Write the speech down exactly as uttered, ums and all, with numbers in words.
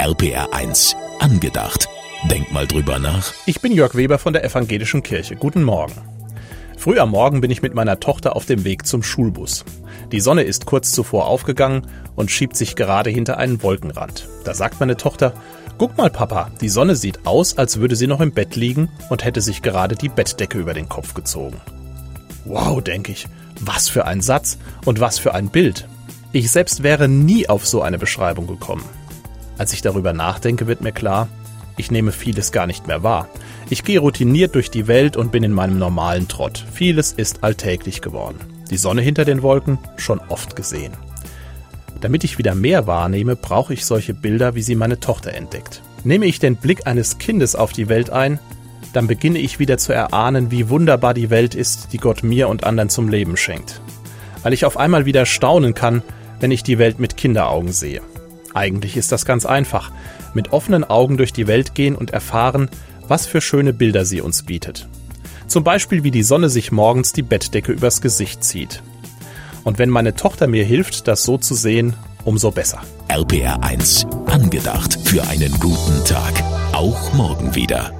R P R eins. Angedacht. Denk mal drüber nach. Ich bin Jörg Weber von der Evangelischen Kirche. Guten Morgen. Früh am Morgen bin ich mit meiner Tochter auf dem Weg zum Schulbus. Die Sonne ist kurz zuvor aufgegangen und schiebt sich gerade hinter einen Wolkenrand. Da sagt meine Tochter: Guck mal, Papa, die Sonne sieht aus, als würde sie noch im Bett liegen und hätte sich gerade die Bettdecke über den Kopf gezogen. Wow, denke ich, was für ein Satz und was für ein Bild. Ich selbst wäre nie auf so eine Beschreibung gekommen. Als ich darüber nachdenke, wird mir klar, ich nehme vieles gar nicht mehr wahr. Ich gehe routiniert durch die Welt und bin in meinem normalen Trott. Vieles ist alltäglich geworden. Die Sonne hinter den Wolken schon oft gesehen. Damit ich wieder mehr wahrnehme, brauche ich solche Bilder, wie sie meine Tochter entdeckt. Nehme ich den Blick eines Kindes auf die Welt ein, dann beginne ich wieder zu erahnen, wie wunderbar die Welt ist, die Gott mir und anderen zum Leben schenkt. Weil ich auf einmal wieder staunen kann, wenn ich die Welt mit Kinderaugen sehe. Eigentlich ist das ganz einfach. Mit offenen Augen durch die Welt gehen und erfahren, was für schöne Bilder sie uns bietet. Zum Beispiel, wie die Sonne sich morgens die Bettdecke übers Gesicht zieht. Und wenn meine Tochter mir hilft, das so zu sehen, umso besser. R P R eins. Angedacht für einen guten Tag. Auch morgen wieder.